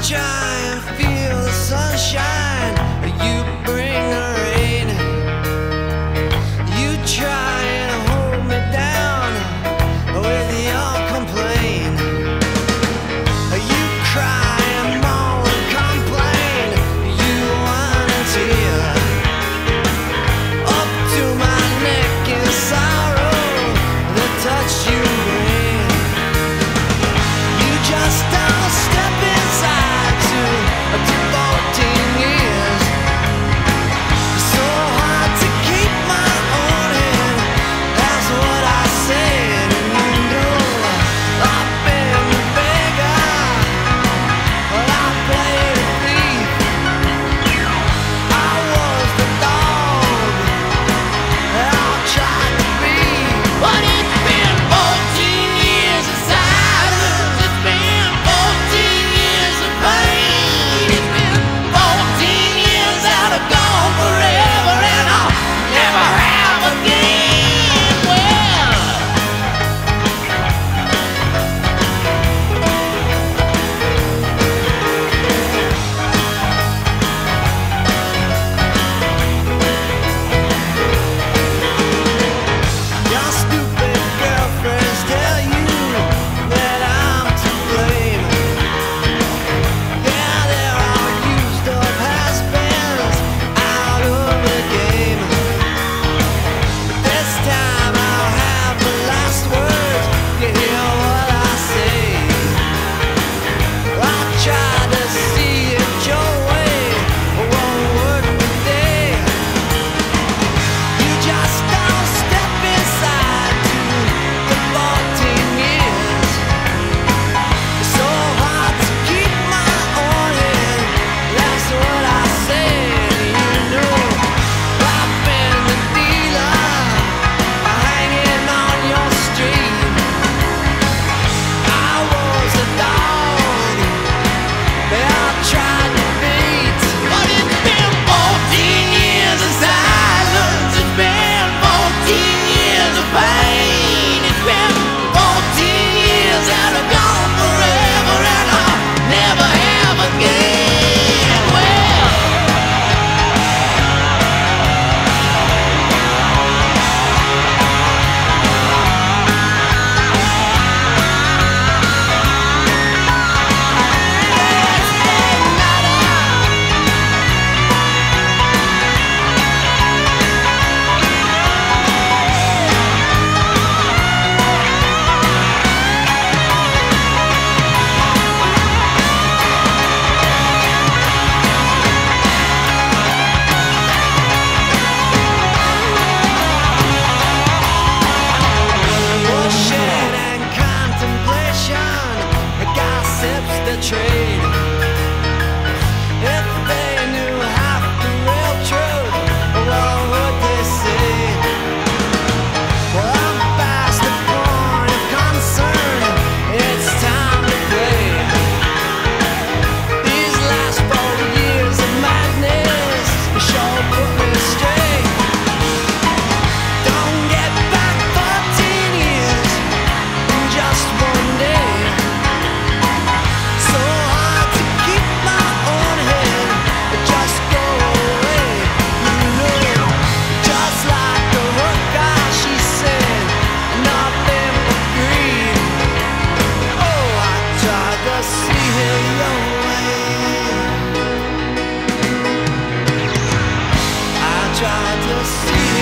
try and feel the sunshine, you bring the rain. You try and hold me down with your complaint. You cry and moan and complain. You whine and tear up to my neck in sorrow. The touch you bring, you just don't step inside to 14 years. So hard to keep my own hand, that's what I said. And you know I've been the beggar, but I played a thief. I was the dog that I tried to be. But it's been 14 years of silence. It's been 14 years of pain. It's been 14 years that are gone forever, and I'll never have again. Well, your stupid girlfriends tell you that I'm to blame. Yeah, they're all used up has-beens out of the game. But this time I'll have the last word. You hear what I say? I tried to see it your way, but won't work today. You just don't step inside to the 14 years. It's so hard to keep my own hand, that's what I said. You know I've been the dealer hanging on your street. I was a dog that I tried to beat. But it's been 14 years of silence. It's been 14 years of pain. It's been 14 years that are gone forever, and I'll never have again. Well, bullshit and contemplation gossips the trade. If they knew half the real truth, what would they say? Well, I'm past the point of concern. It's time to play. These last 4 years of madness sure put me straight. Don't get back 14 years in just one day. So hard to keep my own head, just go away. You know, just like the hooker, she said, nothing but greed. Oh, I tried to see it your way. I tried to see